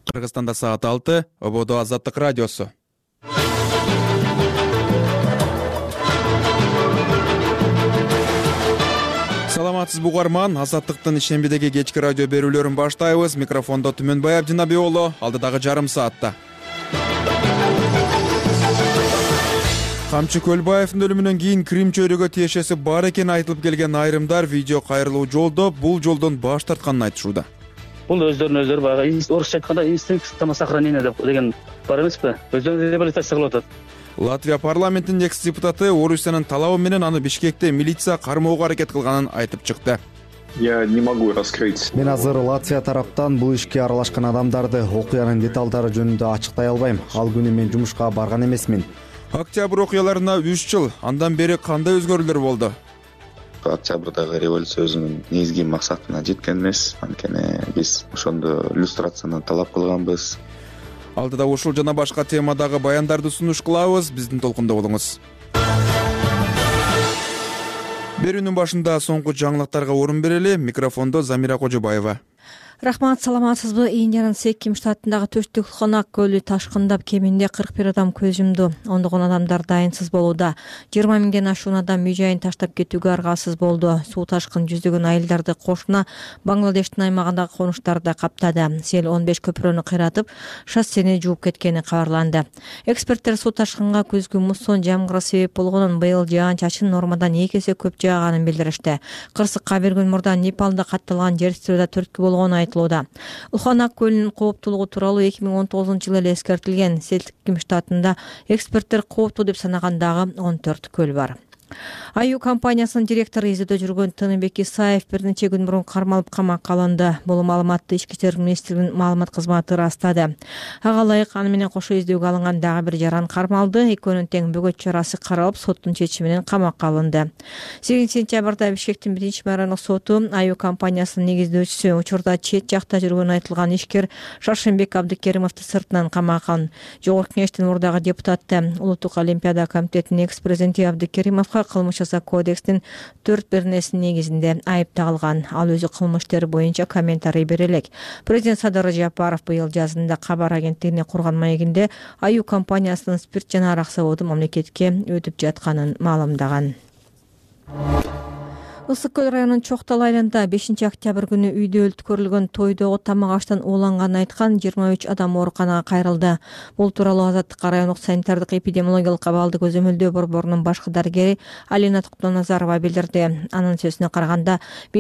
Кыргызстанда саат 6, Ободо Азаттык радиосу. Саламатсыз бугарман, Азаттыктын ишембидеги кечки радио берүүлөрүн баштайбыз. Микрофондо Түмөнбай Абдинабиулу, алдыдагы жарым саатта. Камчы Көлбаевдин өлүмүнөн кийин Крим чөйрөгө тиешеси бар экени айтылып келген айрымдар видео кайрылуу жолдо бул жолдон баш тартканын айтышууда. Бул өздөрүнө баягы орусча айтканда инстинкт самосохранения деген бар эмеспи? Өздөрүн реабилитация кылып атат. Латвия парламентинин экс-депутаты Орусиянын талабы менен аны Бишкекте милиция кармоого аракет кылганын айтып чыкты. Я не могу раскрыть. Мен азыр Латвия тараптан бул ишке аралашкан адамдарды, окуянын деталдары жөнүндө ачыктай албайм. Ал күнү мен жумушка барган эмесмин. Октябрь окуяларына 3 жыл, андан бери кандай өзгөрүүлөр болду? Октябрдагы революция өзүнүн негизги максатына жеткен эмес. Анткени биз ошондо иллюстрацияны талап кылганбыз. Алдыда ушул жана башка темадагы баяндарды сунуш кылабыз. Биздин толкунда болуңуз. Берүүнүн башында соңку жаңылыктарга орун берели. Микрофондо Замира Кожобаева. Рахмат, саламатсызбы? Индиянын Секким штатындагы Төштүк Хонак көлү ташкындап кеминде 41 адам көз жумду. Ондогон адамдар дайынсыз болууда. 20 миңден ашуун адам үй жайын таштап кетүүгө аргасыз болду. Суу ташкын жүздөгөн айылдарды кошуна Бангладештин аймагындагы конуштарды каптады. Сел 15 көпүрөнү кыйратып, шоссени жууп кеткени кабарланды. Эксперттер суу ташкынга күзгү муссон жамгыры себеп болгонун, быйыл жаан-чачын нормадан 2 эсе көп жааганын билдиришти. Кырсыкка бир күн мурда Непалда катталган жер титирөөдө түрткү болгону айтылууда. Хонак көлүнүн кооптуулугу тууралуу 2019-жылы эле эскертилген. Секким штатында эксперттер кооптуу деп санагандагы 14 көл бар. Аю компаниясынын директору изилдөө жүргөн Тыныбек Исаев бир нече күн мурун кармалып камакка алынды. Бул маалыматты Ички иштер министрлигинин маалымат кызматы ырастады. Ага ылайык аны менен кошо издөөгө алынган дагы бир жаран кармалды. Экөөнүн тең бөгөт чарасы каралып, соттун чечими менен камакка алынды. 8-сентябрда Бишкектин 1-чи майрандык соту Аю компаниясынын негиздөөчүсү, учурда чет жакта жүргөнү айтылган ишкер Шаршембек Абдыкеримовду сыртынан камакка алган. Жогорку кеңештин мурдагы депутаты, Улуттук олимпиада комитетинин экс-президенти Абдыкеримовго кылмыш жаза кодекстин 4 бернесинин негизинде айып тагылган. Ал өзү кылмыш иштери боюнча комментарий бере элек. Президент Садыр Жапаров быйыл жазында кабар агенттигине курган маегинде Аю компаниясынын спирт жана арак заводу мамлекетке өтүп жатканын маалымдаган. Ысык көл районунун Чоктал айылында 5-октябрь күнү үйдө өлтүрүлгөн тойдогу тамак аштан ууланганын айткан 23 адам ооруканага кайрылды. Бул тууралуу Азаттыкка райондук санитардык эпидемиологиялык абалды көзөмөлдөө борборунун башкы дарыгери Алина Токтоназарова билдирди. Анын сөзүнө караганда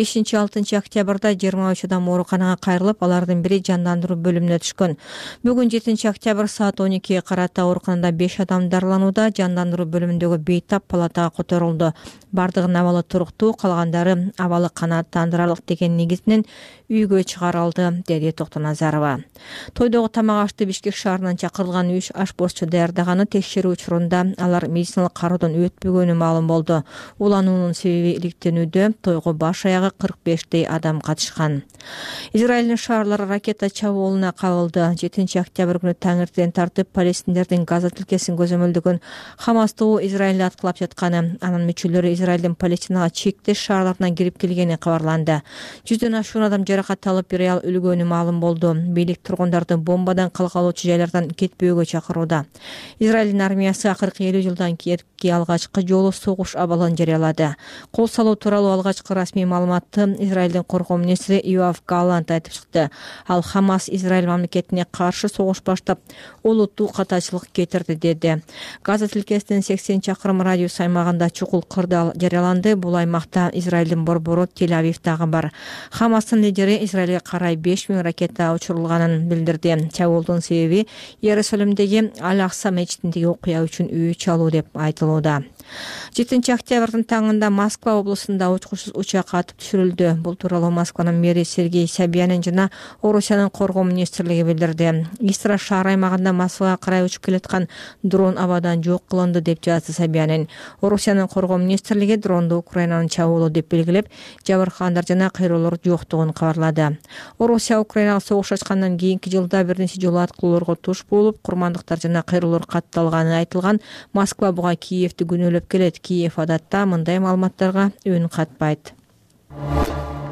5-6 октябрда 23 адам ооруканага кайрылып, алардын бири жандандыруу бөлүмүнө түшкөн. Бүгүн 7-октябрь саат 12-ге карата ооруканада 5 адам дарыланууда. Жандандыруу бөлүмүндөгү бейтап палатага которулду. Бардыгынын абалы туруктуу, калгандары абалы канааттандырарлык деген негиз менен үйгө чыгарылды, деди Токтоназарова. Тойдогу тамак ашты Бишкек шаарынан чакырылган 3 ашпозчу даярдаганы, текшерүү учурунда алар медициналык кароодон өтпөгөнү маалым болду. Улануунун себеби иликтенүүдө. Тойго баш аягы 45 адам катышкан. Израилдин шаарлары ракета чабуулуна кабылды. 7-октябрь күнү таңертең тартып, палестиндердин Газа тилкесин көзөмөлдөгөн Хамас тобу Израилде аткылап жатканы, анын мүчөлөрү Израилдин Палестинага чектеш шаарларынан кирип келгени кабарланды. 100дөн ашуун адам жаракат алып, бир аял өлгөнү маалым болду. Бийлик тургундарды бомбадан калкалоочу жайлардан кетпөөгө чакырууда. Израилдин армиясы акыркы 50 жылдан кийинки алгачкы жолу согуш абалын жарыялады. Кол салуу тууралуу алгачкы расмий маалыматты Израилдин коргоо министри Йоав Галлант айтып чыкты. Ал Хамас Израиль мамлекетине каршы согуш баштап, олуттуу катачылык кетирди, деди. Газа тилкесинин 80 чакырым радиус аймагында чукул кырдаал жарыяланды. Бул аймакта Израилдин борбору Тель-Авив дагы бар. Хамастын лидери Израилге карай 5000 ракета учурулганын билдирди. Чабуулдун себеби Иерусалимдеги Аль-Акса мечитиндеги окуя үчүн үй чалуу деп айтылууда. 7-октябрдын таңында Москва облусунда учкучсуз учак атып түшүрүлдү. Бул тууралуу Москванын мэри Сергей Собянин жана Орусиянын коргоо министрлиги билдирди. Истра шаар аймагында Москвага карай учуп келаткан дрон абадан жок кылынды деп жазды Собянин. Орусиянын коргоо министрлиги дронду Украинанын чабуулу деп белгилеп, жабыркагандар жана кыйроолор жоктугун кабарлады. Орусия Украинага согуш ачкандан кийинки жылда бир нече жолу аткылоолорго туш болуп, курмандыктар жана кыйроолор катталганы айтылган. Москва буга Киевди күнөөлөп келет. Киев адатта мындай маалыматтарга өн катпайт.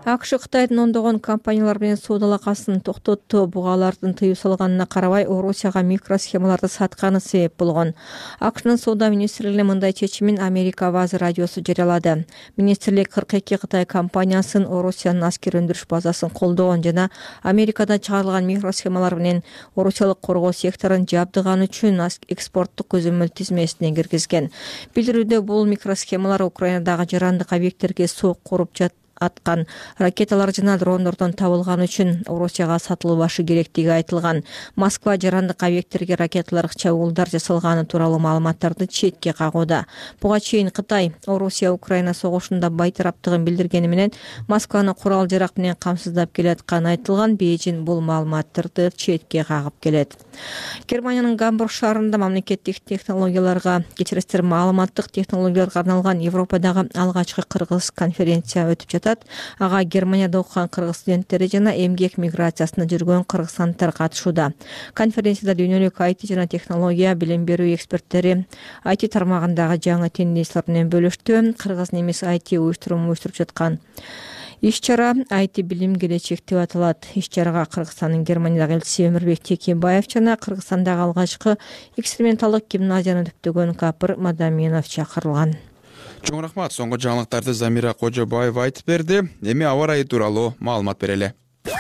АКШ Кытайдын ондогон компаниялар менен соода алакасын токтотту. Буга алардын тыюу салганына карабай Орусияга микросхемаларды сатканы себеп болгон. АКШнын соода министрлиги мындай чечимин Америка Аваз радиосу жарыялады. Министрлик 42 Кытай компаниясын Орусиянын аскер өндүрүш базасын колдогон жана Америкада чыгарылган микросхемалар менен орусиялык коргоо секторун жабдыган үчүн экспорттук көзөмөл тизмесине киргизген. Билдирүүдө бул микросхемалар Украинадагы жарандык объекттерге соо куруп аткан ракеталар жана дрондордон табылган үчүн Орусияга сатылбашы керектиги айтылган. Москва жарандык объекттерге ракеталар чабуулдар жасалганы тууралуу маалыматтарды четке кагууда. Буга чейин Кытай Орусия Украина согушунда байтараптыгын билдиргени менен Москваны курал жарак менен камсыздап келатканы айтылган. Бейжин бул маалыматтарды четке кагып келет. Германиянын Гамбург шаарында мамлекеттик технологияларга, кечиресиздер, маалыматтык технологияларга арналган Европадагы алгачкы кыргыз конференция өтүп жатат. Ага Германияда окуган кыргыз студенттери жана эмгек миграциясында жүргөн кыргызстандыктар катышууда. Конференцияда дүйнөлүк IT жана технология билим берүү эксперттери IT тармагындагы жаңы тенденциялар менен бөлүштү. Кыргыз немис IT уюштуруму уюштуруп жаткан иш-чара IT билим келечек деп аталат. Иш-чарага Кыргызстандын Германиядагы элчиси Өмүрбек Текебаев жана Кыргызстандагы алгачкы эксперименталдык гимназияны түптөгөн Капыр Мадаминов чакырылган. Чоң рахмат. Соңку жаңылыктарды Замира Кожобаева айтып берди. Эми аба ырайы тууралуу маалымат берели.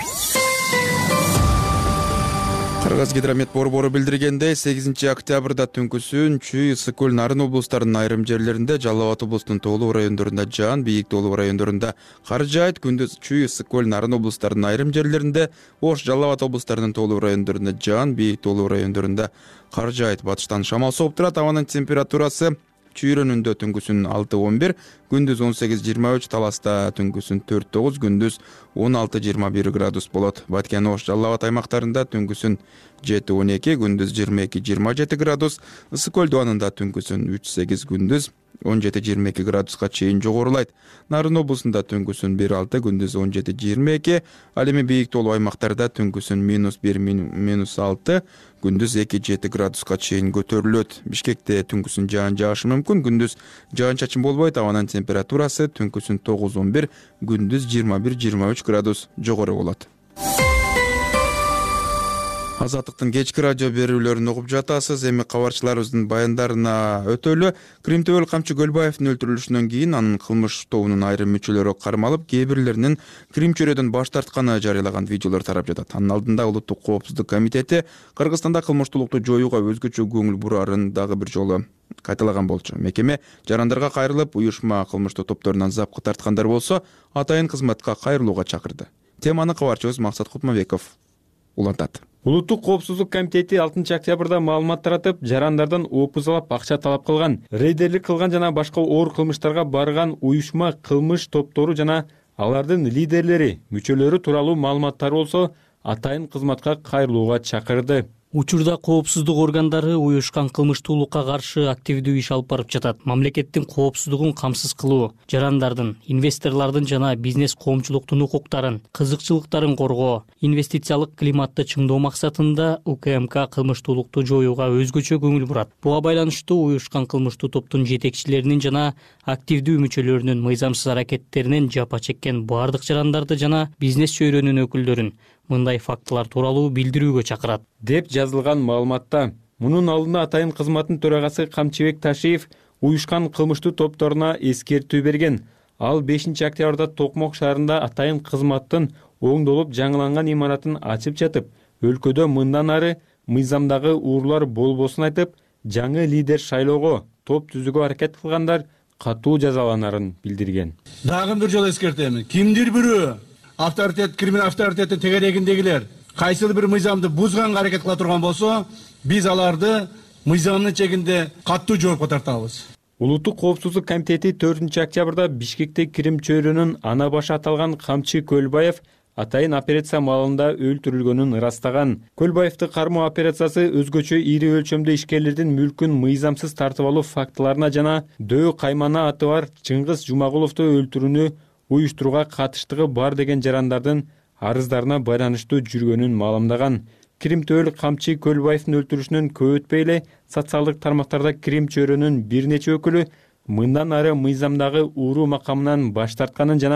Кыргыз гидромет борбору билдиргендей, 8 октябрда түнкүсүн Чүй, Ысык көл, Нарын облустарынын айрым жерлеринде, Жалал Абад облусунун тоолуу райондорунда жаан, бийик тоолуу райондорунда кар жаайт. Күндүз Чүй, Ысык көл, Нарын облустарынын айрым жерлеринде, Ош, Жалал Абад облустарынын тоолуу райондорунда жаан, бийик тоолуу райондорунда кар жаайт. Батыштан шамал сооп турат. Абанын температурасы Чүйрөнүндө түнкүсүн 6-11, күндүз 18-23, Таласта түнкүсүн 4-9, күндүз 16-21 градус болот. Баткен, Ош, Жалал Абад аймактарында түнкүсүн 7-12, күндүз 22-27 градус, Ысык көл дубанында түнкүсүн 3-8, күндүз 17-22 градуска чейин жогорулайт. Нарын облусунда түнкүсүн 1-6, күндүз 17-22, ал эми бийик тоолуу аймактарда түнкүсүн -1, -6, күндүз 2-7 градуска чейин көтөрүлөт. Бишкекте түнкүсүн жаан жаашы мүмкүн, күндүз жаан чачын болбойт. Абанын температурасы түнкүсүн 9-11, күндүз 21-23 градус жогору болот. Азаттыктын кечки радио берүүлөрүн угуп жатасыз. Эми кабарчыларыбыздын баяндарына өтөлү. Кримтөбөл Камчы Көлбаевдин өлтүрүлүшүнөн кийин анын кылмыш тобунун айрым мүчөлөрү кармалып, кээ бирлеринин Крим чөйрөдөн баш тартканы жарыялаган видеолор тарап жатат. Анын алдында Улуттук коопсуздук комитети Кыргызстанда кылмыштуулукту жоюуга өзгөчө көңүл бурарын дагы бир жолу кайталаган болчу. Мекеме жарандарга кайрылып, уюшма кылмыштуу топторунан запкы тарткандар болсо, атайын кызматка кайрылууга чакырды. Теманы кабарчыбыз Максат Кутмабеков улантат. Улуттук коопсуздук комитети 6 октябрда маалымат таратып, жарандардан опузалап акча талап кылган, рейдерлик кылган жана башка оор кылмыштарга барган уюшма кылмыш топтору жана алардын лидерлери, мүчөлөрү тууралуу маалыматтар болсо, атайын кызматка кайрылууга чакырды. Учурда коопсуздук органдары уюшкан кылмыштуулукка каршы активдүү иш алып барып жатат. Мамлекеттин коопсуздугун камсыз кылуу, жарандардын, инвесторлордун жана бизнес коомчулуктун укуктарын, кызыкчылыктарын коргоо, инвестициялык климатты чыңдоо максатында УКМК кылмыштуулукту жоюуга өзгөчө көңүл бурат. Буга байланыштуу уюшкан кылмыштуу топтун жетекчилеринин жана активдүү мүчөлөрүнүн мыйзамсыз аракеттеринен жапа чеккен бардык жарандарды жана бизнес чөйрөнүн өкүлдөрүн мындай фактылар тууралуу билдирүүгө чакырат деп жазылган маалыматта. Мунун алдында атайын кызматтын төрагасы Камчыбек Ташиев уюшкан кылмыштуу топторуна эскертүү берген. Ал 5 октябрда Токмок шаарында атайын кызматтын оңдолуп жаңыланган имаратын ачып жатып, өлкөдө мындан ары мыйзамдагы уурулар болбосун айтып, жаңы лидер шайлоого топ түзүүгө аракет кылгандар катуу жазаланарын билдирген. Дагы бир жолу эскертемин. Кимдир бирөө авторитет, криминал авторитеттин тегерегиндегилер кайсыл бир мыйзамды бузганга аракет кыла турган болсо, биз аларды мыйзамдын чегинде катуу жоопко тартабыз. Улуттук коопсуздук комитети 4 октябрда Бишкекте Крим чөйрөнүн ана башы аталган Камчы Көлбаев атайын операция маалында өлтүрүлгөнүн ырастаган. Көлбаевди кармоо операциясы өзгөчө ири өлчөмдө ишкерлердин мүлкүн мыйзамсыз тартып алуу фактыларына жана Дөө Каймана аты бар Чыңгыз Жумагуловду өлтүрүүнү уюштурууга катыштыгы бар деген жарандардын арыздарына байланыштуу жүргөнүн маалымдаган. Кримтөбөл Камчы Көлбаевдин өлтүрүшүнөн көп өтпөй эле социалдык тармактарда Крим чөйрөнүн бир нече өкүлү мындан ары мыйзамдагы ууруу макамынан баш тартканын жана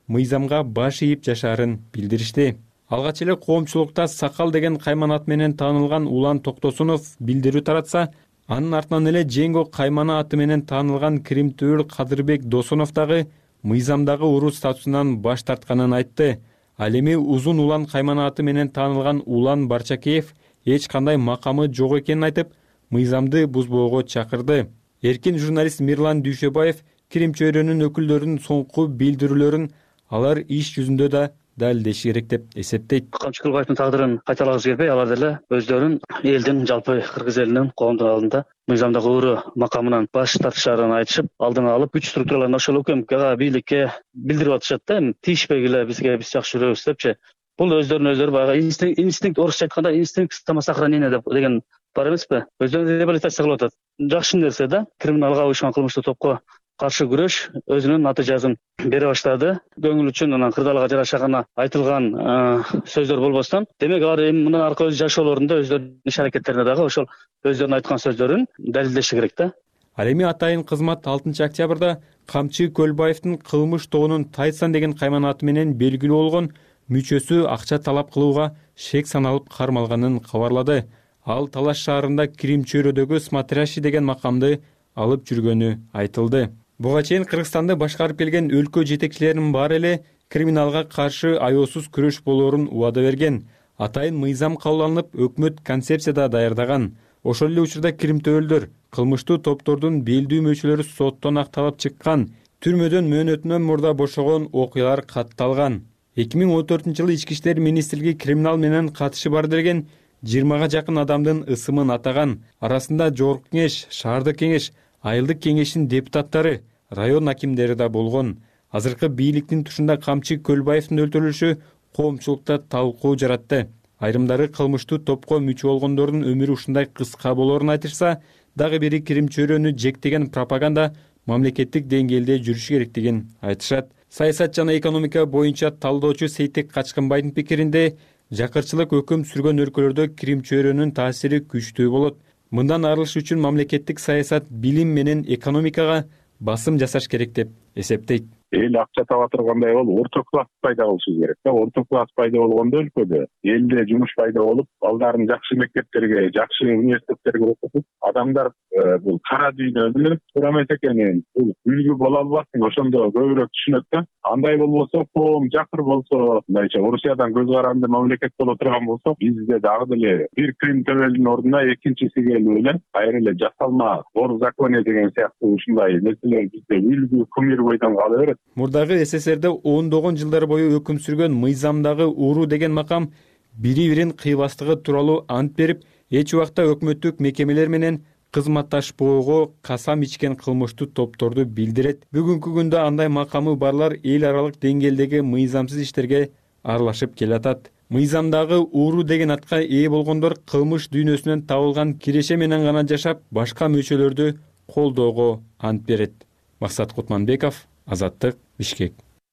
мыйзамга баш ийип жашаарын билдиришти. Алгач эле коомчулукта Сакал деген кайман аты менен таанылган Улан Токтосунов билдирүү таратса, анын артынан эле Жеңго каймана аты менен таанылган Киримтөөл Кадырбек Досонов дагы мыйзамдагы уру статусунан баш тартканын айтты. Ал эми Узун Улан каймана аты менен таанылган Улан Барчакеев эч кандай макамы жок экенин айтып, мыйзамды бузбоого чакырды. Эркин журналист Мирлан Дүйшөбаев Кирим чөйрөнүн өкүлдөрүнүн соңку билдирүүлөрүн алар иш жүзүндө да далилдеши керек деп эсептейт. Камчы Көлбаевдин тагдырын кайталагыбыз келбей, алар деле өздөрүн элдин, жалпы кыргыз элинин, коомдун алдында мыйзамдагы уру макамынан баш тартышарын айтышып, алдын алып күч структураларына ошол УКМКга, бийликке билдирип атышат да, тийишпегиле бизге, биз жакшы жүрөбүз депчи. Бул өздөрүнө баягы инстинкт, орусча айтканда инстинкт самосохранения деген бар эмеспи? Өздөрүн реабилитация кылып атат. Жакшы нерсе да. Криминалга уюшкан кылмыштуу топко каршы күрөш өзүнүн натыйжасын бере баштады. Көңүл үчүн анан кырдаалга жараша гана айтылган сөздөр болбостон, демек алар эми мындан аркы өз жашоолорунда өздөрүнүн иш аракеттерине дагы ошол өздөрүнүн айткан сөздөрүн далилдеши керек да. Ал эми атайын кызмат 6 октябрда Камчы Көлбаевдин кылмыш тобунун Тайсан деген кайман аты менен белгилүү болгон мүчөсү акча талап кылууга шек саналып кармалганын кабарлады. Ал Талаш шаарында Кирим чөйрөдөгү смотрящий деген макамды алып жүргөнү айтылды. Буга чейин Кыргызстанды башкарып келген өлкө жетекчилеринин баары эле криминалга каршы аяосуз күрөш болоорун убада берген. Атайын мыйзам кабыл алынып, өкмөт концепцияда даярдаган. Ошол эле учурда киримтөөлдөр, кылмыштуу топтордун белдүү мүчөлөрү соттон акталып чыккан, түрмөдөн мөөнөтүнөн мурда бошогон окуялар катталган. 2014-жылы Ички иштер министрлиги криминал менен катышы бар деген 20га жакын адамдын ысымын атаган. Арасында Жогорку кеңеш, шаардык кеңеш, айылдык кеңештин депутаттары, район акимдери да болгон. Азыркы бийликтин тушунда Камчы Көлбаевдин өлтүрүлүшү коомчулукта талкуу жаратты. Айрымдары кылмыштуу топко мүчө болгондордун өмүрү ушундай кыска болоорун айтышса, дагы бири Кирим чөйрөнү жектеген пропаганда мамлекеттик деңгээлде жүрүш керектигин айтышат. Саясат жана экономика боюнча талдоочу Сейтек Качкынбайдын пикиринде, жакырчылык өкүм сүргөн өлкөлөрдө Кирим чөйрөнүн таасири күчтүү болот. Мындан арылыш үчүн мамлекеттик саясат, билим менен экономикага басым жасаш керек деп эсептейт. Эл акча таба тургандай болуп, орто класс пайда болушу керек да. Орто класс пайда болгондо өлкөдө элде жумуш пайда болуп, балдарын жакшы мектептерге, жакшы университеттерге окутуп, адамдар бул кара дүйнөнүн туура эмес экенин, бул үлгү боло албасын, ошондо көбүрөөк түшүнөт да. Андай болбосо, коом жакыр болсо, мындайча Орусиядан көз каранды мамлекет боло турган болсо, бизде дагы деле бир кримтөөлдүн ордуна экинчиси келип эле, кайра эле жасалма, горзакония деген сыяктуу ушундай нерселер бизде үлгү, кумир бойдон кала берет. Мурдагы СССРде ондогон жылдар бою өкүм сүргөн мыйзамдагы уру деген макам бири-бирин кыйбастыгы тууралуу ант берип, эч убакта өкмөттүк мекемелер менен кызматташпоого касам ичкен кылмыштуу топторду билдирет. Бүгүнкү күндө андай макамы барлар эл аралык деңгээлдеги мыйзамсыз иштерге аралашып келатат. Мыйзамдагы уру деген атка ээ болгондор кылмыш дүйнөсүнөн табылган киреше менен гана жашап, башка мүчөлөрдү колдоого ант берет. Максат Кутманбеков, Азаттык, Бишкек.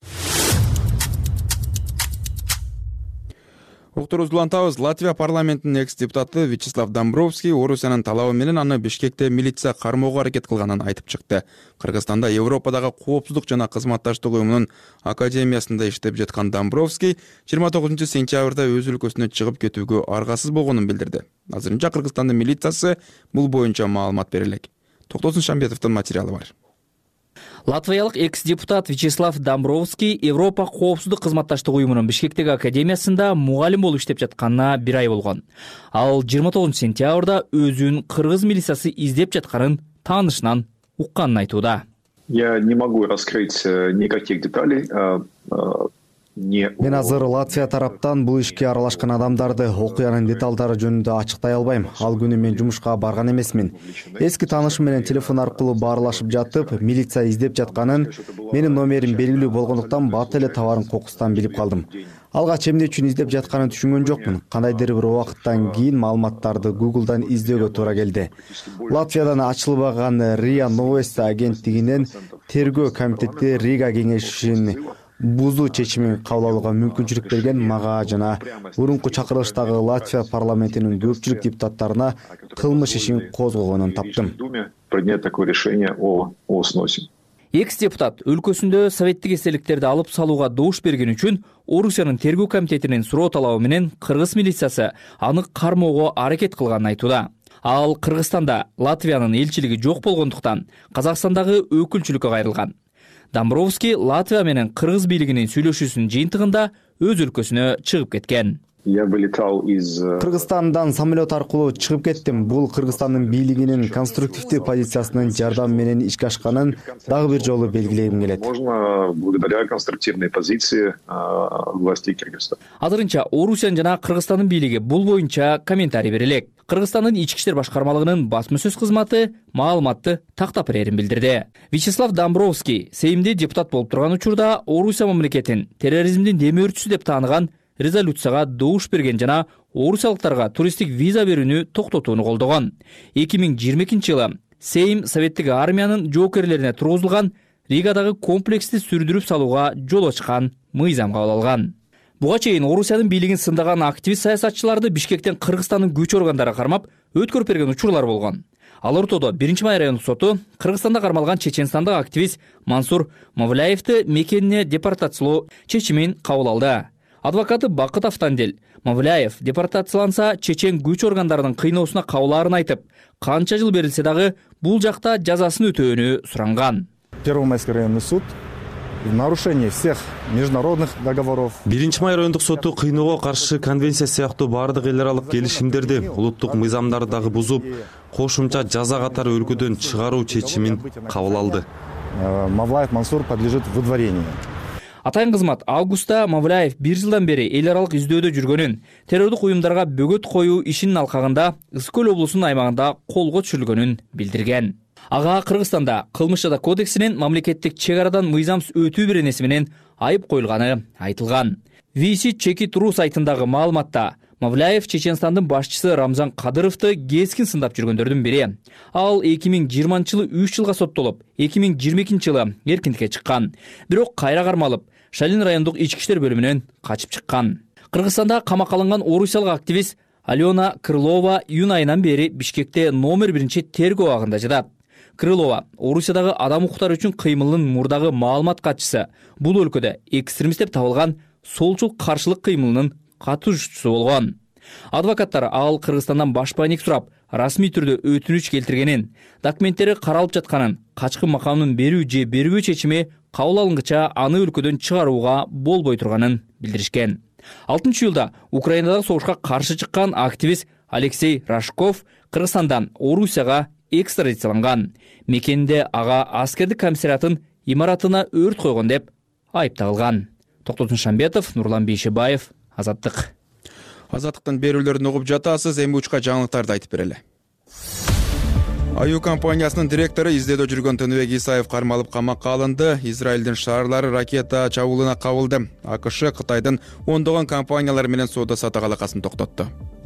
Уктурубузду улантабыз. Латвия парламентинин экс-депутаты Вячеслав Домбровский Орусиянын талабы менен аны Бишкекте милиция кармоого аракет кылганын айтып чыкты. Кыргызстанда Европадагы коопсуздук жана кызматташтык уюмунун академиясында иштеп жаткан Домбровский 29 сентябрда өз өлкөсүнө чыгып кетүүгө аргасыз болгонун билдирди. Азырынча Кыргызстандын милициясы бул боюнча маалымат бере элек. Токтосун Шамбетовдун материалы бар. Латвиялык экс-депутат Вячеслав Домбровский Европа коопсуздук кызматташтык уюмунун Бишкектеги академиясында мугалим болуп иштеп жатканына 1 ай болгон. Ал 29 сентябрда өзүн кыргыз милициясы издеп жатканын таанышынан укканын айтууда. Я не могу раскрыть никаких деталей. Мен азыр Латвия тараптан бул ишке аралашкан адамдарды, окуянын деталдары жөнүндө ачыктай албайм. Ал күнү мен жумушка барган эмесмин. Эски таанышым менен телефон аркылуу баарлашып жатып, милиция издеп жатканын, менин номерим белгилүү болгондуктан бат эле товарын кокустан билип калдым. Алгач эмне үчүн издеп жатканын түшүнгөн жокмун. Кандайдыр бир убакыттан кийин маалыматтарды Google'дан издөөгө туура келди. Латвиядан ачылбаган РИА Новости агенттигинен тергөө комитети Рига кеңешин бузуу чечимин кабыл алууга мүмкүнчүлүк берген мага жана мурунку чакырылыштагы Латвия парламентинин көпчүлүк депутаттарына кылмыш ишин козгогонун таптым. Экс депутат өлкөсүндө советтик эстеликтерди алып салууга добуш берген үчүн Орусиянын тергөө комитетинин суроо талабы менен кыргыз милициясы аны кармоого аракет кылганын айтууда. Ал Кыргызстанда Латвиянын элчилиги жок болгондуктан Казакстандагы өкүлчүлүккө кайрылган. Домбровский Латвия менен кыргыз бийлигинин сүйлөшүүсүнүн жыйынтыгында өз өлкөсүнө чыгып кеткен. Я вылетал из... Кыргызстандан самолет аркылуу чыгып кеттим. Бул Кыргызстандын бийлигинин конструктивдүү позициясынын жардамы менен ишке ашканын дагы бир жолу белгилегим келет. Можно благодаря конструктивной позиции властей Кыргызстана. Азырынча Орусиянын жана Кыргызстандын бийлиги бул боюнча комментарий бере Кыргызстандын ички иштер башкармалыгынын басма сөз кызматы маалыматты тактап берерин билдирди. Вячеслав Домбровский Сеймде депутат болуп турган учурда Орусия мамлекетин терроризмдин демөөрчүсү деп тааныган резолюцияга добуш берген жана орусиялыктарга туристтик виза берүүнү токтотууну колдогон. 2022-жылы Сейм советтик армиянын жоокерлерине тургузулган Ригадагы комплексти сүрдүрүп салууга жол ачкан мыйзам кабыл алган. Буга чейин Орусиянын бийлигин сындаган активист саясатчыларды Бишкектен Кыргызстандын күч органдары кармап өткөрүп берген учурлар болгон. Ал ортодо 1-май райондук соту Кыргызстанда кармалган чеченстандык активист Мансур Мавляевди мекенине депортациялоо чечимин кабыл алды. Адвокаты Бакыт Автандел Мавляев депортацияланса чечен күч органдарынын кыйноосуна кабылаарын айтып, канча жыл берилсе дагы бул жакта жазасын өтөөнү суранган. Первомайский районный суд в нарушении всех международных договоров. 1-май райондук соту кыйноого каршы конвенция сыяктуу баардык эл аралык келишимдерди улуттук мыйзамдарды дагы бузуп, кошумча жаза катары өлкөдөн чыгаруу чечимин кабыл алды. Мавлаев Мансур подлежит выдворению. Атайын кызмат августта Мавляев 1 жылдан бери эл аралык издөөдө жүргөнүн, террордук уюмдарга бөгөт коюу ишинин алкагында Ысык-Көл облусунун аймагында колго түшүрүлгөнүн билдирген. Ага Кыргызстанда кылмыш жаза кодексинин мамлекеттик чек арадан мыйзамсыз өтүү беренеси менен айып коюлганы айтылган. Виси чеки туруу сайтындагы маалыматта Мавляев Чеченстандын башчысы Рамзан Кадыровду кескин сындап жүргөндөрдүн бири. Ал 2020-жылы 3 жылга соттолуп, 2022-жылы эркиндикке чыккан. Бирок кайра кармалып, Шалин райондук ички иштер бөлүмүнөн качып чыккан. Кыргызстанда камакка алынган орусиялык активист Алена Крылова июнь айынан бери Бишкекте номер 1 тергөө абагында жатат. Крылова Орусиядагы адам укуктары үчүн кыймылынын мурдагы маалымат катчысы, бул өлкөдө экстремист деп табылган солчул каршылык кыймылынын катышуучусу болгон. Адвокаттар ал Кыргызстандан башпайник сурап, расмий түрдө өтүнүч келтиргенин, документтери каралып жатканын, качкын макамынын берүү же бербөө чечими кабыл алынгыча аны өлкөдөн чыгарууга болбой турганын билдиришкен. 6-июлда Украинадагы согушка каршы чыккан активист Алексей Рашков Кыргызстандан Орусияга экстрадицияланган. Мекенинде ага аскердик комиссариятын имаратына өрт койгон деп айыпталган. Токтотун Шамбетов, Нурлан Бейшебаев, Азаттык. Азаттыктын берүүлөрүн угуп жатасыз, эми учка жаңылыктарды айтып берели. Аю компаниясынын директору издөөдө жүргөн Тыныбек Исаев кармалып камакка алынды. Израилдин шаарлары ракета чабуулуна кабылды. АКШ Кытайдын ондогон компаниялар менен соода саттык алакасын токтотту.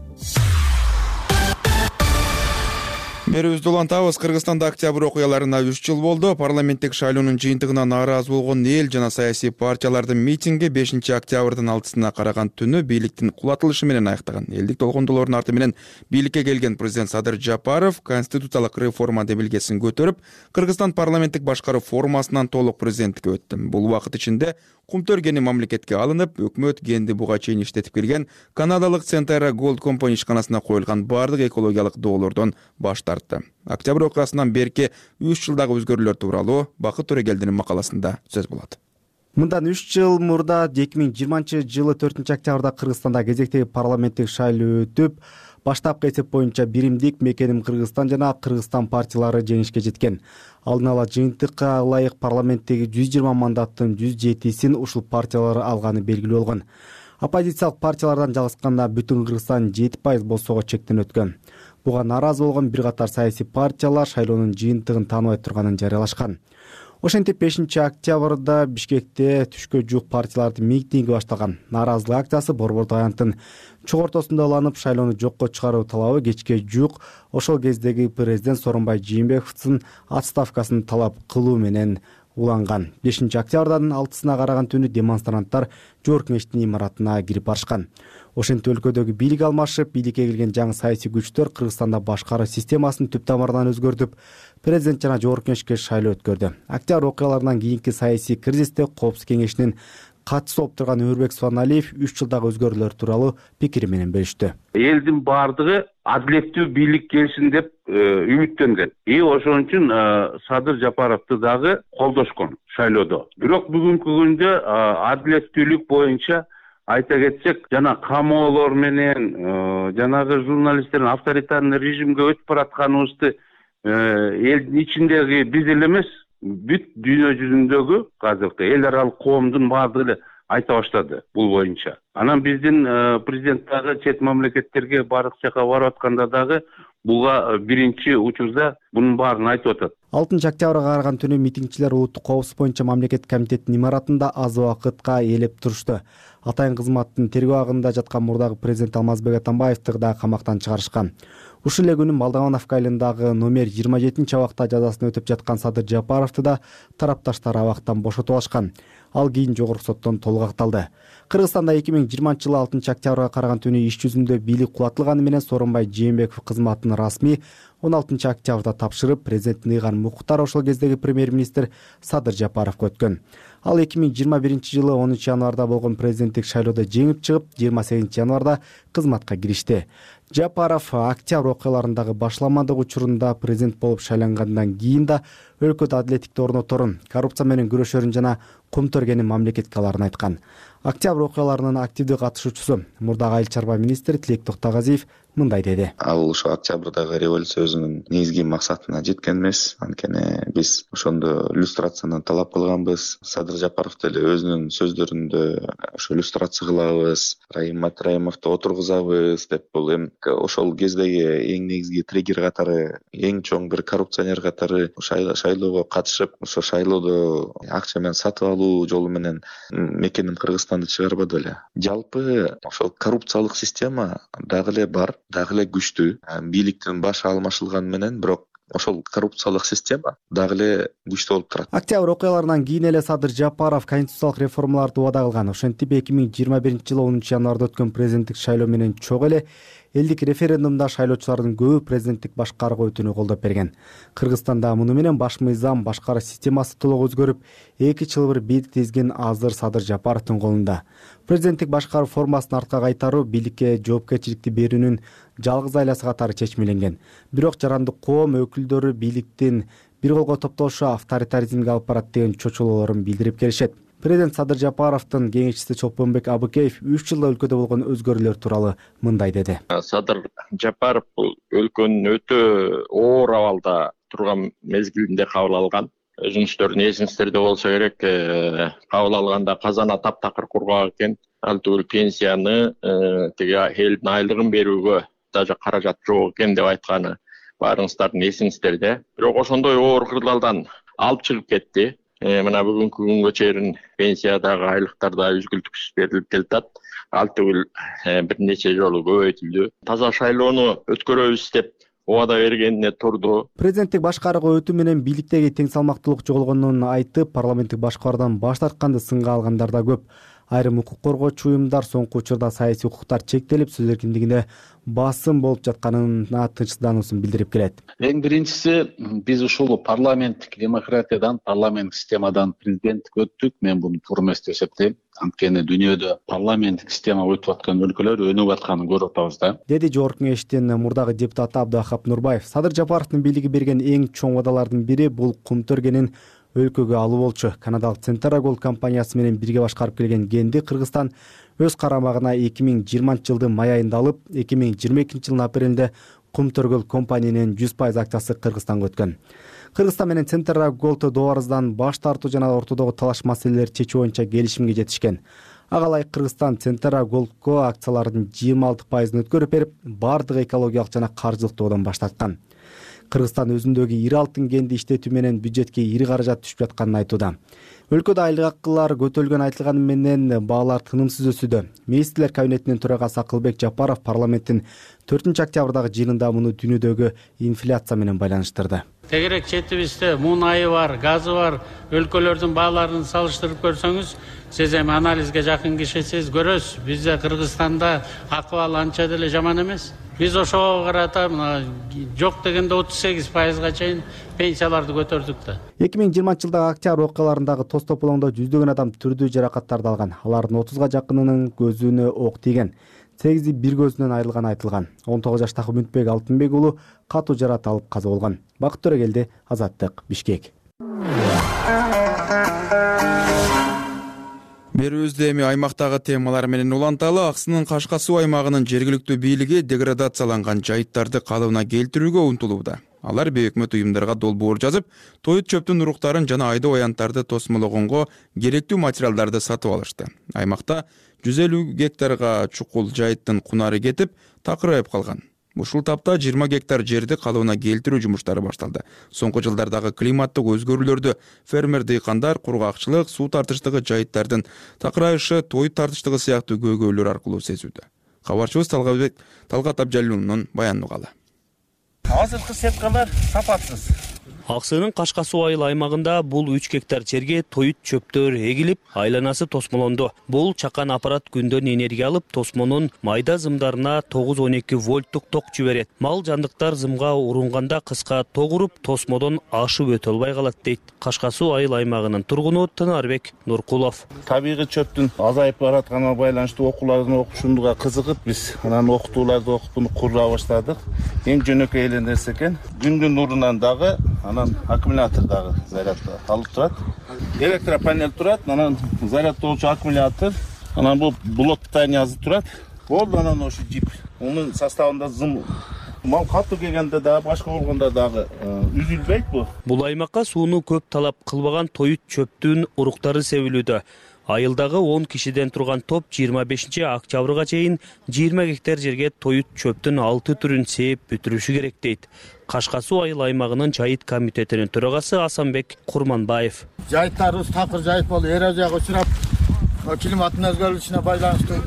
Берүүбүздү улантабыз. Кыргызстанда октябрь окуяларына 3 жыл болду. Парламенттик шайлоонун жыйынтыгына нааразы болгон эл жана саясий партиялардын митинги 5 октябрдын 6-сына караган түнү бийликтин кулатылышы менен аяктаган. Элдик толгондолордун арты менен бийликке келген президент Садыр Жапаров конституциялык реформа демилгесин көтөрүп, Кыргызстан парламенттик башкаруу формасынан толук президенттикке өттү. Бул убакыт ичинде Кумтөр кени мамлекетке алынып, өкмөт кенди буга чейин иштетип келген канадалык Centerra Gold Company ишканасына коюлган бардык экологиялык доолордон баш тартты. Октябрь окуясынан берки 3 жылдагы өзгөрүүлөр тууралуу Бакыт Төрегелдинин макаласында сөз болот. Мындан 3 жыл мурда 2020-жылы 4 октябрда Кыргызстанда кезектеги парламенттик шайлоо өтүп, баштапкы эсеп боюнча биримдик Мекеним Кыргызстан жана Кыргызстан партиялары жеңишке жеткен. Алдын ала жыйынтыкка ылайык парламенттеги 120 мандаттын 107син ушул партиялар алганы белгилүү болгон. Оппозициялык партиялардан жалгышканда бүтүн Кыргызстан 7% болсого чектен өткөн. Буга нааразы болгон бир катар саясий партиялар шайлоонун жыйынтыгын тааныбай турганын жарыялашкан. Ошентип 5 октябрда Бишкекте түшкө жук партиялардын митинги башталган. Нааразылык акциясы Борбор аянттын чогортосунда уланып, шайлоону жокко чыгаруу талабы кечке жук ошол кездеги президент Сооронбай Жээнбековдун отставкасын талап кылуу менен уланган. 5 октябрдын 6-сына караган түнү демонстранттар Жогорку кеңештин имаратына кирип барышкан. Ошентип өлкөдөгү бийлик алмашып, бийликке келген жаңы саясий күчтөр Кыргызстанда башкаруу системасын түп тамырынан өзгөртүп, президент жана жогорку кеңешке шайлоо өткөрдү. Октябрь окуяларынан кийинки саясий кризисте Коопсуздук кеңешинин катчысы болуп турган Өмүрбек Субаналиев 3 жылдагы өзгөрүүлөр тууралуу пикири менен бөлүштү. Элдин бардыгы адилеттүү бийлик келсин деп үмүттөнгөн. Ошон үчүн Садыр Жапаровду дагы колдошкон шайлоодо. Бирок бүгүнкү күндө адилеттүүлүк боюнча айта кетсек, жана камоолор менен жанагы журналисттердин авторитарный режимге өтүп баратканыбызды элдин ичиндеги биз эле эмес, бүт дүйнө жүзүндөгү азыркы эл аралык коомдун баардыгы эле айта баштады бул боюнча. Анан биздин президент дагы чет мамлекеттерге бардык жака барып атканда дагы буга биринчи учурда бунун баарын айтып атат. 6 октябрга караган түнү митингчилер улуттук коопсуздук боюнча мамлекет комитетинин имаратында аз убакытка ээлеп турушту. Атайын кызматтын тергөө агында жаткан мурдагы президент Алмазбек Атамбаевди да камактан чыгарышкан. Ушул эле күнү Молдовановка айылындагы номер 27-абакта жазасын өтөп жаткан Садыр Жапаровду да тарапташтар абактан бошотуп алышкан. Ал кийин жогорку соттон толук акталды. Кыргызстанда 2020-жылы 6 октябрга караган түнү иш жүзүндө бийлик кулатылганы менен Сооронбай Жээнбеков кызматын расмий 16 октябрда тапшырып, президент Ыйгар Муктар ошол кездеги премьер-министр Садыр Жапаровго өткөн. Ал 2021-жылы 10 январда болгон президенттик шайлоодо жеңип чыгып, 28 январда кызматка киришти. Жапаров октябрь окуяларындагы башламандык учурунда президент болуп шайлангандан кийин да өлкөдө адилеттикти орноторун, коррупция менен күрөшөрүн жана көмтөргенин мамлекетке аларын айткан. Октябрь окуяларынын активдүү катышуучусу мурдагы айыл чарба министри Тилек Токтогазиев мындай деди. Ал ошо октябрдагы революциябыздын негизги максатына жеткен эмес. Анткени биз ошондо иллюстрацияны талап кылганбыз. Садыр Жапаров деле өзүнүн сөздөрүндө ошо иллюстрация кылабыз, Райым Матраимовду отургузабыз деп, бул эми ошол кездеги эң негизги триггер катары, эң чоң бир коррупционер катары шайлоого катышып, ошо шайлоодо акча менен сатып алуу жолу менен мекеним Кыргызстанды чыгарбады эле. Жалпы ошол коррупциялык система дагы эле бар, дагы эле күчтүү. Бийликтин башы алмашылганы менен, бирок ошол коррупциялык система дагы эле күчтүү болуп турат. Октябрь окуяларынан кийин эле Садыр Жапаров конституциялык реформаларды убада кылган. Ошентип 2021-жылы 10 январда өткөн президенттик шайлоо менен чогуу эле элдик референдумда шайлоочулардын көбү президенттик башкарууга өтүүнү колдоп берген. Кыргызстанда муну менен баш мыйзам, башкаруу системасы толук өзгөрүп, 2 чылбыр бийик тизгин азыр Садыр Жапаровдун колунда. Президенттик башкаруу формасын артка кайтаруу бийликке жоопкерчиликти берүүнүн жалгыз айласы катары чечмеленген. Бирок жарандык коом өкүлдөрү бийликтин бир колго топтошу авторитаризмге алып барат деген чочулоолорун билдирип келишет. Президент Садыр Жапаровдун кеңешчиси Чолпонбек Абыкеев 3 жылда өлкөдө болгон өзгөрүүлөр тууралуу мындай деди. Садыр Жапаров бул өлкөнүн өтө оор абалда турган мезгилинде кабыл алган. Өзүңүздөрдүн эсиңиздерде болсо керек, кабыл алганда казана таптакыр кургак экен. Ал түгүл пенсияны тиги элдин айлыгын берүүгө даже каражат жок экен деп айтканы баарыңыздардын эсиңиздерде. Бирок ошондой оор кырдаалдан алып чыгып кетти. Мына бүгүнкү күнгө чейин пенсиядагы айлыктар да үзгүлтүксүз берилип келатат. Ал түгүл бир нече жолу көбөйтүлдү. Таза шайлоону өткөрөбүз деп убада бергенине турду. Президенттик башкарууга өтүү менен бийликтеги тең салмактуулук жоголгонун айтып, парламенттик башкаруудан баш тартканды сынга алгандар да көп. Айрым укук коргоочу уюмдар соңку учурда саясий укуктар чектелип, сөз эркиндигине басым болуп жатканына тынчсыздануусун билдирип келет. Эң биринчиси, биз ушул парламенттик демократиядан, парламенттик системадан президенттик өттүк. Мен буну туура эмес деп эсептейм. Анткени дүйнөдө парламенттик система өтүп аткан өлкөлөр өнүгүп атканын көрүп атабыз да. Деди жогорку кеңештин мурдагы депутаты Абдыахап Нурбаев. Садыр Жапаровдун бийлиги берген эң чоң убадалардын бири бул кумтөргенин өлкөгө алуу болчу. Канадалык Centara Gold компаниясы менен бирге башкарып келген Генди Кыргызстан өз карамагына 2020-жылдын май айында алып, 2022-жылдын апрелинде Кумтөргөл компаниянын 100% акчасы Кыргызстанга өткөн. Кыргызстан менен Centara Gold дооруздан баш тартуу жана ортодогу талаш маселелерди чечүү боюнча келишимге жетишкен. Ага ылайык Кыргызстан Centara Gold'го акциялардын 26%-ын өткөрүп берип, бардык экологиялык жана каржылык доодон баш тарткан. Кыргызстан өзүндөгү ири алтын кенди иштетүү менен бюджетке ири каражат түшүп жатканын айтууда. Өлкөдө айлык акылар көтөрүлгөн айтылганы менен баалар тынымсыз өсүүдө. Министрлер кабинетинин төрагасы Акылбек Жапаров парламенттин 4 октябрдагы жыйынында муну дүйнөдөгү инфляция менен байланыштырды. Тегерек четибизде мунайы бар, газы бар өлкөлөрдүн бааларын салыштырып көрсөңүз, сиз эми анализге жакын кишисиз, көрөсүз. Бизде Кыргызстанда акыбал анча деле жаман эмес. Биз ошого карата мына жок дегенде 38%га чейин пенсияларды көтөрдүк да. 2020-жылдагы октябрь окуяларындагы тос тополоңдо жүздөгөн адам түрдүү жаракаттарды алган. Алардын 30га жакынынын көзүнө ок тийген. 8 бир көзүнөн айрылганы айтылган. 19 жаштагы Үмүтбек Алтынбек уулу катуу жаракат алып каза болгон. Бакыт Төрөгелди, Азаттык, Бишкек. Берүүбүздө эми аймактагы темалар менен уланталы. Аксынын Кашка суу аймагынын жергиликтүү бийлиги деградацияланган жайыттарды калыбына келтирүүгө умтулууда. Алар бейөкмөт уюмдарга долбоор жазып, тоют чөптүн уруктарын жана айдоо аянттарды тосмологонго керектүү материалдарды сатып алышты. Аймакта 150 гектарга чукул жайыттын кунары кетип, такырайып калган. Ушул тапта 20 гектар жерди калыбына келтирүү жумуштары башталды. Соңку жылдардагы климаттык өзгөрүүлөрдү фермер дыйкандар кургакчылык, суу тартыштыгы жайыттардын такырайышы, тоют тартыштыгы сыяктуу көйгөйлөр аркылуу сезүүдө. Кабарчыбыз Талгат Абжалилунун баянын угалы. Азыркы сеткалар сапатсыз. Аксынын Кашка суу айыл аймагында бул 3 гектар жерге тоют чөптөр эгилип, айланасы тосмолонду. Бул чакан аппарат күндөн энергия алып, тосмонун майда зымдарына 9-12 вольттук ток жиберет. Мал жандыктар зымга урунганда кыска ток уруп, тосмодон ашып өтө албай калат дейт Кашка суу айыл аймагынын тургуну Тынарбек Нуркулов. Табигый чөптүн азайып баратканына байланыштуу окуулардын окушундуга кызыгып, биз анан окутууларды окуп кура баштадык. Эң жөнөкөй эле нерсе экен. Күндүн нурунан дагы анан аккумулятордагы заряд алып турат. Электропанель турат, анан зарядтоочу аккумулятор, анан бул блок-питаниясы турат. Болду анан ошо жип. Унун составында зым мал катуу келгенде дагы башка болгондо дагы үзүлбөйт бу. Бул аймакка сууну көп талап кылбаган тоют чөптүн уруктары себилүүдө. Айылдагы 10 кишиден турган топ 25 октябрга чейин 20 гектар жерге тоют чөптүн 6 түрүн сээп бүтүрүшү керек дейт Кашка суу айыл аймагынын жайыт комитетинин төрагасы Асанбек Курманбаев. Жайыттарыбыз такыр жайыт болуп, эрозияга учурап, климаттын өзгөрүшүнө байланыштуу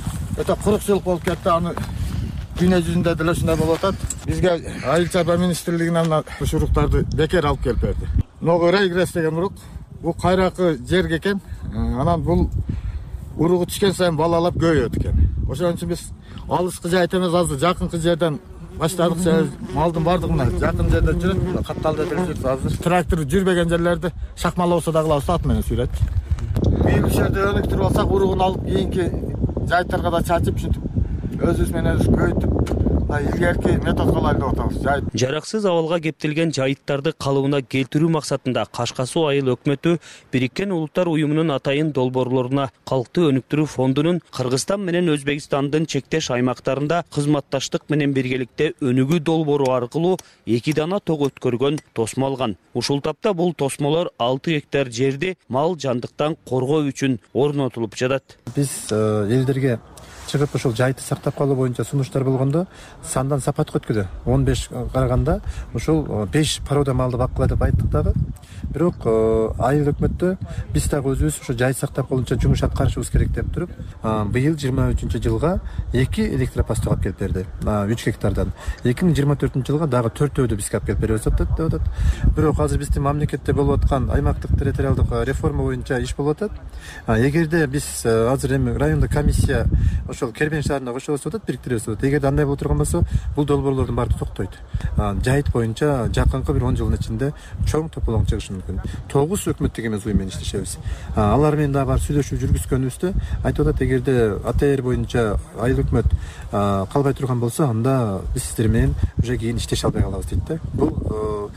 өтө курукчулук болуп кетти. Аны дүйнө жүзүндө деле ушундай болуп атат. Бизге Айыл чарба министрлигинен ушул уруктарды бекер алып келип берди. Ногу регресс деген урук. Бул кайракы жерге экен. Анан бул уругу түшкөн сайын балалап көбөйөт экен. Ошон үчүн биз алыскы жайыт эмес, азыр жакынкы жерден баштадык. Малдын бардыгына жакын жерде жүрөт, катталды жүрөт. Азыр трактор жүрбөгөн жерлерди шакмалоосо дагы ат менен сүрөт. Бийлишерди өнүктүрүп алсак, уругун алып кийинки жайыттарга да чачып, ушинтип өзүбүз менен көбөйтүп илгерки метод кылайлы деп атабыз. Жараксыз абалга кептелген жайыттарды калыбына келтирүү максатында Кашка суу айыл өкмөтү Бириккен Улуттар уюмунун атайын долбоорлоруна Калкты өнүктүрүү фондунун Кыргызстан менен Өзбекстандын чектеш аймактарында кызматташтык менен биргеликте өнүгүү долбоору аркылуу 2 дана ток өткөргөн тосмо алган. Ушул тапта бул тосмолор 6 гектар жерди мал жандыктан коргоо үчүн орнотулуп жатат. Биз элдерге чыгып ушул жайытты сактап калуу боюнча сунуштар болгондо сандан сапатка өткөдү. 15 караганда ушул 5 порода малды баккыла деп айттык дагы. Бирок айыл өкмөттө биз дагы өзүбүз ушу жайыт сактап калууча жумуш аткарышыбыз керек деп туруп, быйыл 23-жылга 2 электропосту алып келип берди. 3 гектардан. 2024-жылга дагы 4-өөдү бизге алып келип берип атат. Бирок азыр биздин мамлекетте болуп аткан аймактык территориалдык реформа боюнча иш болуп атат. Эгерде биз азыр эми райондук комиссия ошол Кербен шаарына кошулуп атат, бириктирип атат. Эгерде андай боло турган болсо, бул долбоорлордун баары токтойт. Жайыт боюнча жакынкы бир 10 жылдын ичинде чоң тополоң чыгышы мүмкүн. 9 өкмөттүк эмес уюм менен иштешебиз. Алар менен дагы бар сүйлөшүү жүргүзгөнүбүздө айтып атат, эгерде АТР боюнча айыл өкмөт калбай турган болсо, анда биз сиздер менен уже кийин иштеше албай калабыз дейт да. Бул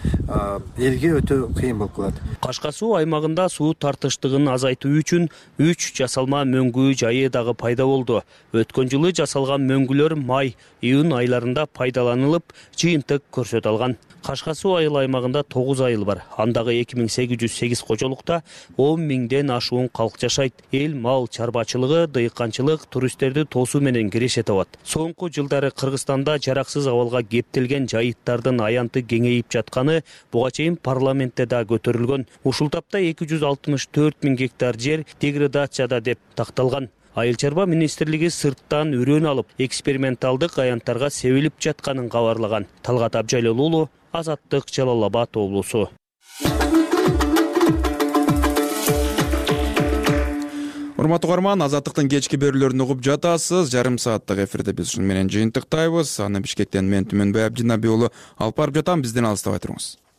элге өтө кыйын болуп калат. Кашка суу аймагында суу тартыштыгын азайтуу үчүн 3 жасалма мөңгүү жайы дагы пайда болду. Өткөн жылы жасалган мөңгүлөр май-июнь айларында пайдаланылып, жыйынтык көрсөтө алган. Кашка суу айыл аймагында 9 айыл бар. Андагы 2808 кожолукта 10 миңден ашуун калк жашайт. Эл мал чарбачылыгы, дыйканчылык, туристтерди тоосуу менен киреше табат. Соңку жылдары Кыргызстанда жараксыз абалга кептелген жайыттардын аянты кеңейип жатканы буга чейин парламентте да көтөрүлгөн. Ушул тапта 264 миң гектар жер деградацияда деп такталган. Айыл чарба министрлиги сырттан үрөн алып, эксперименталдык аянттарга себилип жатканын кабарлаган. Талгат Абжалилуулу, Азаттык, Жалал Абад облусу. Урматтуу угарман, Азаттыктын кечки берүүлөрүн угуп жатасыз. Жарым сааттык эфирде биз ушуну менен жыйынтыктайбыз. Аны Бишкектен мен Түмөнбай Абдинабий уулу алып барып жатам. Бизден алыстабай туруңуз.